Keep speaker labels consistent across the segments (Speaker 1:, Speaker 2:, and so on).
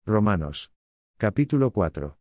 Speaker 1: Romanos. Capítulo 4.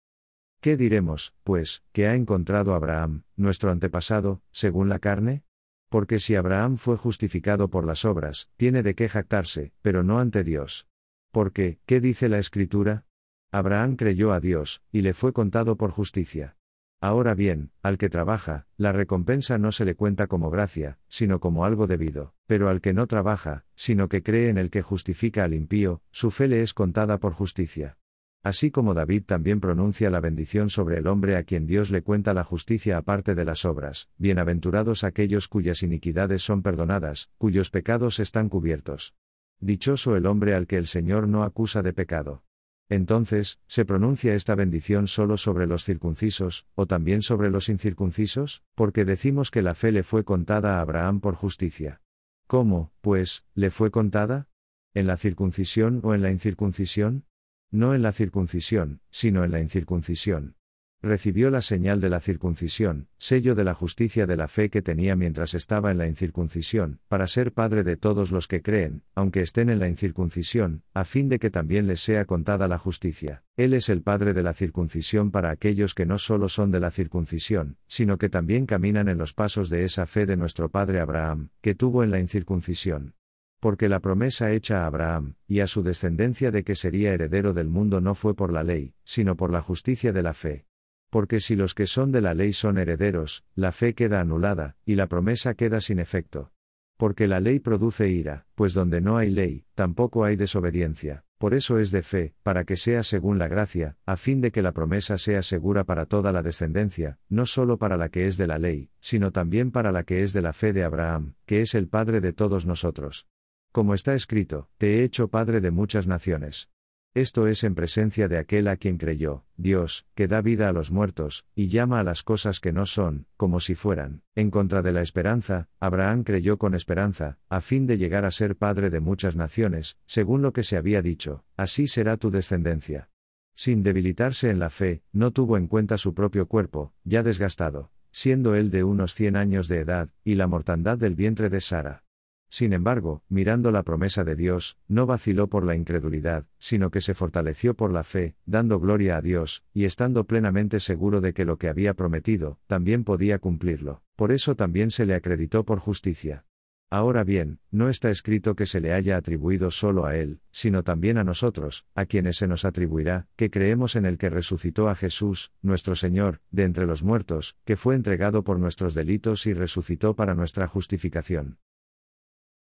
Speaker 1: ¿Qué diremos, pues, que ha encontrado Abraham, nuestro antepasado, según la carne? Porque si Abraham fue justificado por las obras, tiene de qué jactarse, pero no ante Dios. Porque, ¿qué dice la Escritura? Abraham creyó a Dios, y le fue contado por justicia. Ahora bien, al que trabaja, la recompensa no se le cuenta como gracia, sino como algo debido, pero al que no trabaja, sino que cree en el que justifica al impío, su fe le es contada por justicia. Así como David también pronuncia la bendición sobre el hombre a quien Dios le cuenta la justicia aparte de las obras, bienaventurados aquellos cuyas iniquidades son perdonadas, cuyos pecados están cubiertos. Dichoso el hombre al que el Señor no acusa de pecado. Entonces, ¿se pronuncia esta bendición solo sobre los circuncisos, o también sobre los incircuncisos? Porque decimos que la fe le fue contada a Abraham por justicia. ¿Cómo, pues, le fue contada? ¿En la circuncisión o en la incircuncisión? No en la circuncisión, sino en la incircuncisión. Recibió la señal de la circuncisión, sello de la justicia de la fe que tenía mientras estaba en la incircuncisión, para ser padre de todos los que creen, aunque estén en la incircuncisión, a fin de que también les sea contada la justicia. Él es el padre de la circuncisión para aquellos que no solo son de la circuncisión, sino que también caminan en los pasos de esa fe de nuestro padre Abraham, que tuvo en la incircuncisión. Porque la promesa hecha a Abraham, y a su descendencia de que sería heredero del mundo no fue por la ley, sino por la justicia de la fe. Porque si los que son de la ley son herederos, la fe queda anulada, y la promesa queda sin efecto. Porque la ley produce ira, pues donde no hay ley, tampoco hay desobediencia, por eso es de fe, para que sea según la gracia, a fin de que la promesa sea segura para toda la descendencia, no solo para la que es de la ley, sino también para la que es de la fe de Abraham, que es el Padre de todos nosotros. Como está escrito, te he hecho padre de muchas naciones. Esto es en presencia de aquel a quien creyó, Dios, que da vida a los muertos, y llama a las cosas que no son, como si fueran. En contra de la esperanza, Abraham creyó con esperanza, a fin de llegar a ser padre de muchas naciones, según lo que se había dicho, así será tu descendencia. Sin debilitarse en la fe, no tuvo en cuenta su propio cuerpo, ya desgastado, siendo él de unos 100 años de edad, y la mortandad del vientre de Sara. Sin embargo, mirando la promesa de Dios, no vaciló por la incredulidad, sino que se fortaleció por la fe, dando gloria a Dios, y estando plenamente seguro de que lo que había prometido, también podía cumplirlo, por eso también se le acreditó por justicia. Ahora bien, no está escrito que se le haya atribuido solo a él, sino también a nosotros, a quienes se nos atribuirá, que creemos en el que resucitó a Jesús, nuestro Señor, de entre los muertos, que fue entregado por nuestros delitos y resucitó para nuestra justificación.